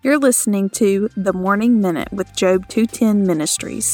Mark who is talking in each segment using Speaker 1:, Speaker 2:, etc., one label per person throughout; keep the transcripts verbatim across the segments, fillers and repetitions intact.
Speaker 1: You're listening to The Morning Minute with Job two ten Ministries.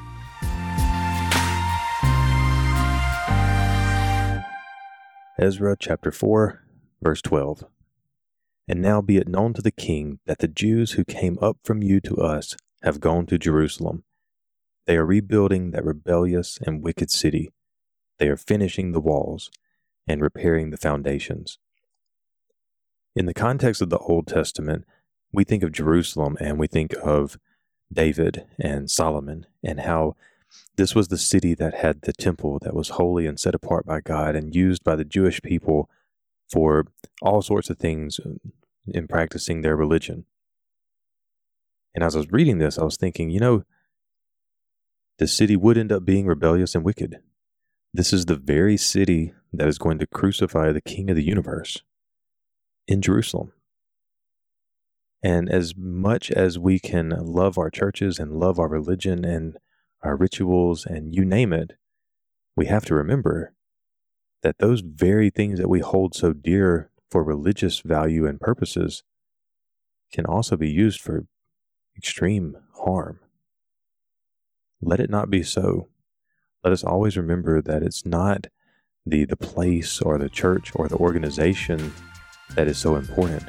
Speaker 2: Ezra chapter four, verse twelve. And now be it known to the king that the Jews who came up from you to us have gone to Jerusalem. They are rebuilding that rebellious and wicked city. They are finishing the walls and repairing the foundations. In the context of the Old Testament, we think of Jerusalem and we think of David and Solomon and how this was the city that had the temple that was holy and set apart by God and used by the Jewish people for all sorts of things in practicing their religion. And as I was reading this, I was thinking, you know, the city would end up being rebellious and wicked. This is the very city that is going to crucify the King of the universe in Jerusalem. And as much as we can love our churches and love our religion and our rituals and you name it, we have to remember that those very things that we hold so dear for religious value and purposes can also be used for extreme harm. Let it not be so. Let us always remember that it's not the, the place or the church or the organization that is so important.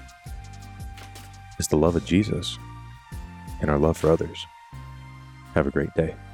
Speaker 2: It's the love of Jesus and our love for others. Have a great day.